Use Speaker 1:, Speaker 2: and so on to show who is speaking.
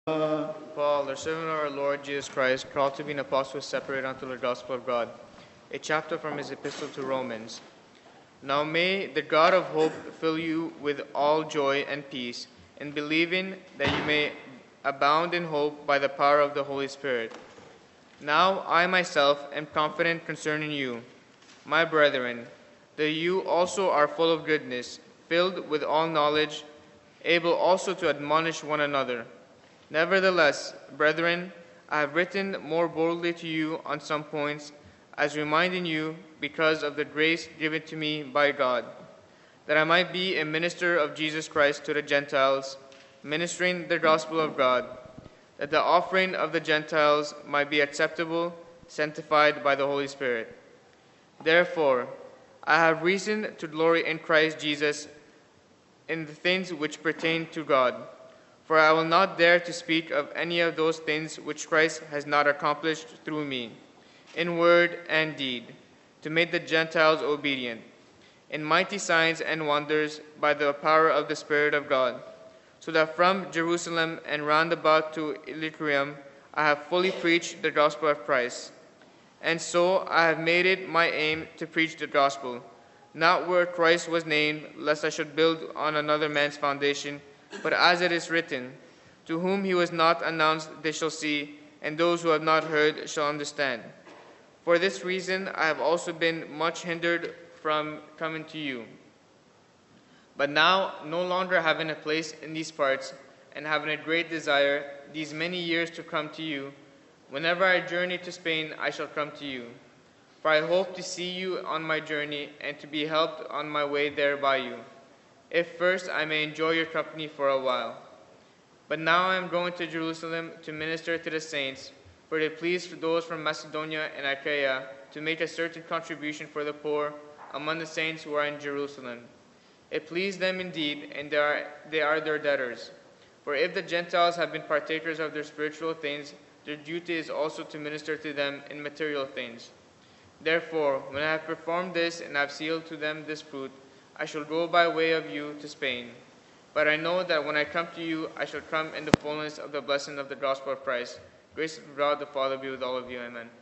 Speaker 1: Paul, the servant of our Lord Jesus Christ, called to be an apostle, separate unto the gospel of God. A chapter from his epistle to Romans. Now may the God of hope fill you with all joy and peace, in believing that you may abound in hope by the power of the Holy Spirit. Now I myself am confident concerning you, my brethren, that you also are full of goodness, filled with all knowledge, able also to admonish one another. Nevertheless, brethren, I have written more boldly to you on some points, as reminding you, because of the grace given to me by God, that I might be a minister of Jesus Christ to the Gentiles, ministering the gospel of God, that the offering of the Gentiles might be acceptable, sanctified by the Holy Spirit. Therefore, I have reason to glory in Christ Jesus in the things which pertain to God. For I will not dare to speak of any of those things which Christ has not accomplished through me, in word and deed, to make the Gentiles obedient, in mighty signs and wonders by the power of the Spirit of God, so that from Jerusalem and round about to Illyricum I have fully preached the gospel of Christ. And so I have made it my aim to preach the gospel, not where Christ was named, lest I should build on another man's foundation, but as it is written, to whom he was not announced they shall see, and those who have not heard shall understand. For this reason I have also been much hindered from coming to you. But now, no longer having a place in these parts, and having a great desire these many years to come to you, whenever I journey to Spain I shall come to you. For I hope to see you on my journey, and to be helped on my way there by you, if first I may enjoy your company for a while. But now I am going to Jerusalem to minister to the saints, for it pleased those from Macedonia and Achaia to make a certain contribution for the poor among the saints who are in Jerusalem. It pleased them indeed, and they are their debtors. For if the Gentiles have been partakers of their spiritual things, their duty is also to minister to them in material things. Therefore, when I have performed this and have sealed to them this fruit, I shall go by way of you to Spain. But I know that when I come to you, I shall come in the fullness of the blessing of the gospel of Christ. Grace of God the Father be with all of you. Amen.